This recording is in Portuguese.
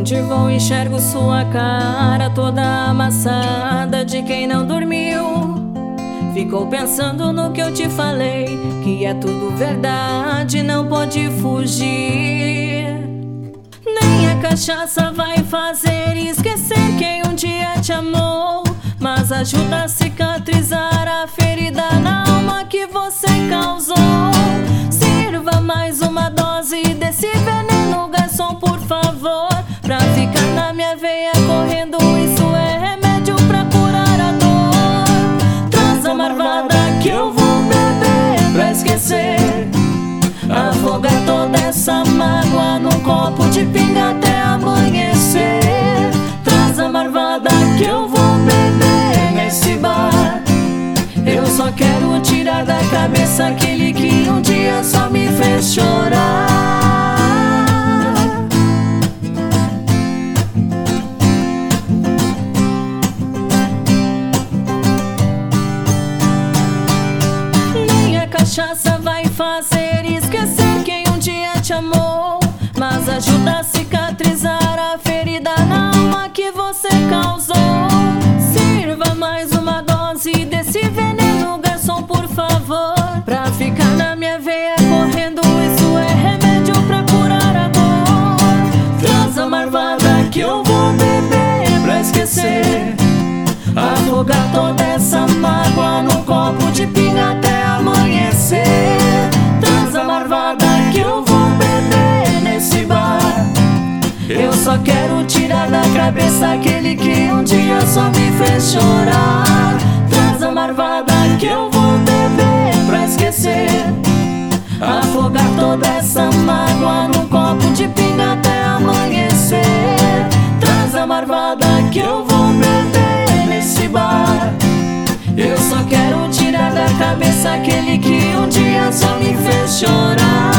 Onde vou enxergo sua cara toda amassada de quem não dormiu. Ficou pensando no que eu te falei, que é tudo verdade, não pode fugir. Nem a cachaça vai fazer esquecer quem um dia te amou, mas ajuda a cicatrizar a ferida na alma que você causou. Sirva mais uma dose desse veneno, garçom, por favor, pra ficar na minha veia correndo. Isso é remédio pra curar a dor. Traz a marvada que eu vou beber pra esquecer, afogar toda essa mágoa num copo de pinga até amanhecer. Traz a marvada que eu vou beber nesse bar. Eu só quero tirar da cabeça aquele que um dia só me fez chorar. Nem a cachaça vai fazer esquecer quem um dia te amou, mas ajuda a cicatrizar a ferida na alma que você causou. Sirva mais uma dose desse veneno, garçom, por favor, pra ficar na minha veia correndo. Isso é remédio pra curar a dor. Traz a marvada que eu vou beber pra esquecer, afogar toda essa mágoa num copo de pinga até amanhecer. Traz a marvada que eu vou beber nesse bar. Eu só quero tirar da cabeça aquele que um dia só me fez chorar. Traz a marvada que eu vou beber pra esquecer, afogar toda essa mágoa num copo de pinga até amanhecer. Traz a marvada que eu vou beber nesse bar. Eu só quero tirar da cabeça aquele que um dia só me fez chorar.